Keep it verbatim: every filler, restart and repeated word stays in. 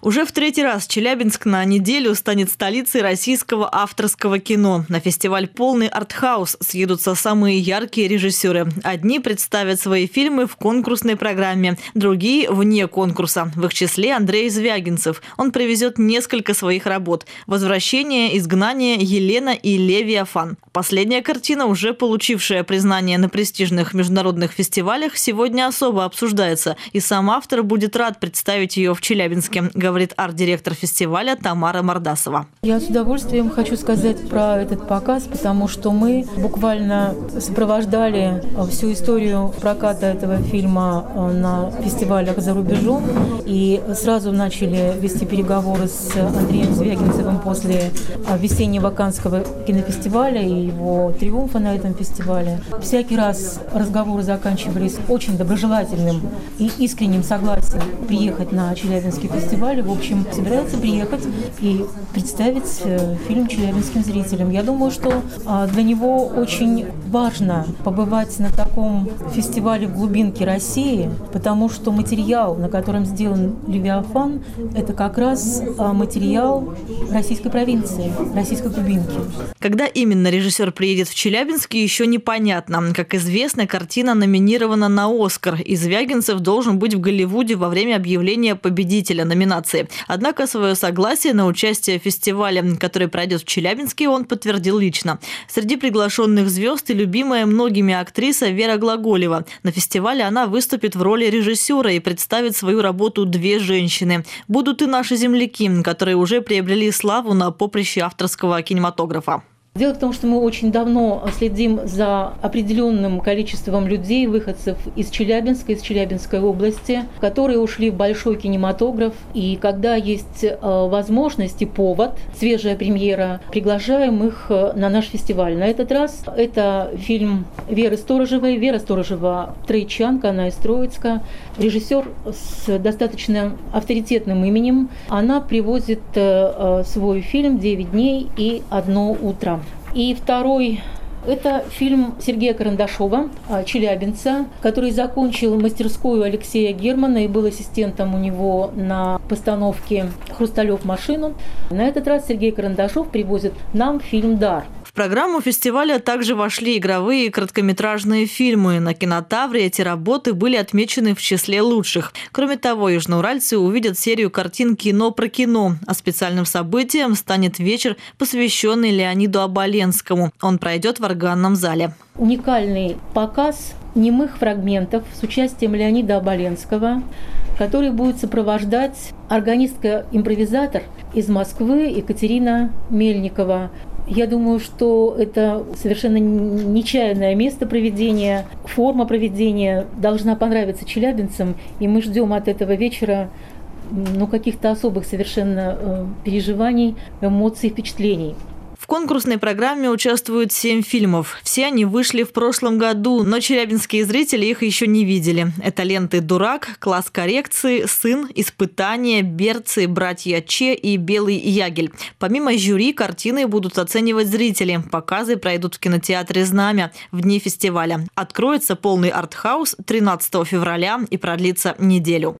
Уже в третий раз Челябинск на неделю станет столицей российского авторского кино. На фестиваль «Полный артхаус» съедутся самые яркие режиссеры. Одни представят свои фильмы в конкурсной программе, другие – вне конкурса. В их числе Андрей Звягинцев. Он привезет несколько своих работ: «Возвращение», «Изгнание», «Елена» и «Левиафан». Последняя картина, уже получившая признание на престижных международных фестивалях, сегодня особо обсуждается. И сам автор будет рад представить ее в Челябинске, говорит арт-директор фестиваля Тамара Мордасова. Я с удовольствием хочу сказать про этот показ, потому что мы буквально сопровождали всю историю проката этого фильма на фестивалях за рубежом и сразу начали вести переговоры с Андреем Звягинцевым после весеннего Каннского кинофестиваля и его триумфа на этом фестивале. Всякий раз разговоры заканчивались очень доброжелательным и искренним согласием приехать на Челябинский фестиваль. В общем, собирается приехать и представить фильм челябинским зрителям. Я думаю, что для него очень важно побывать на таком фестивале в глубинке России, потому что материал, на котором сделан «Левиафан», это как раз материал российской провинции, российской глубинки. Когда именно режиссер приедет в Челябинск, еще непонятно. Как известно, картина номинирована на «Оскар», и Звягинцев должен быть в Голливуде во время объявления победителя номинации. Однако свое согласие на участие в фестивале, который пройдет в Челябинске, он подтвердил лично. Среди приглашенных звезд и любимая многими актриса Вера Глаголева. На фестивале она выступит в роли режиссера и представит свою работу «Две женщины». Будут и наши земляки, которые уже приобрели славу на поприще авторского кинематографа. Дело в том, что мы очень давно следим за определенным количеством людей, выходцев из Челябинска, из Челябинской области, которые ушли в большой кинематограф. И когда есть возможность и повод, свежая премьера, приглашаем их на наш фестиваль. На этот раз это фильм Веры Сторожевой. Вера Сторожева – троечанка, она из Троицка. Режиссер с достаточно авторитетным именем. Она привозит свой фильм «Девять дней и одно утро». И второй – это фильм Сергея Карандашова, челябинца, который закончил мастерскую Алексея Германа и был ассистентом у него на постановке «Хрусталев машину». На этот раз Сергей Карандашов привозит нам фильм «Дар». В программу фестиваля также вошли игровые и короткометражные фильмы. На Кинотавре эти работы были отмечены в числе лучших. Кроме того, южноуральцы увидят серию картин «Кино про кино». А специальным событием станет вечер, посвященный Леониду Оболенскому. Он пройдет в органном зале. Уникальный показ немых фрагментов с участием Леонида Оболенского, который будет сопровождать органистка-импровизатор из Москвы Екатерина Мельникова. Я думаю, что это совершенно нечаянное место проведения, форма проведения должна понравиться челябинцам, и мы ждем от этого вечера ну, каких-то особых совершенно переживаний, эмоций, впечатлений. В конкурсной программе участвуют семь фильмов. Все они вышли в прошлом году, но челябинские зрители их еще не видели. Это ленты «Дурак», «Класс коррекции», «Сын», «Испытание», «Берцы», «Братья Че» и «Белый ягель». Помимо жюри, картины будут оценивать зрители. Показы пройдут в кинотеатре «Знамя» в дни фестиваля. Откроется полный артхаус тринадцатого февраля и продлится неделю.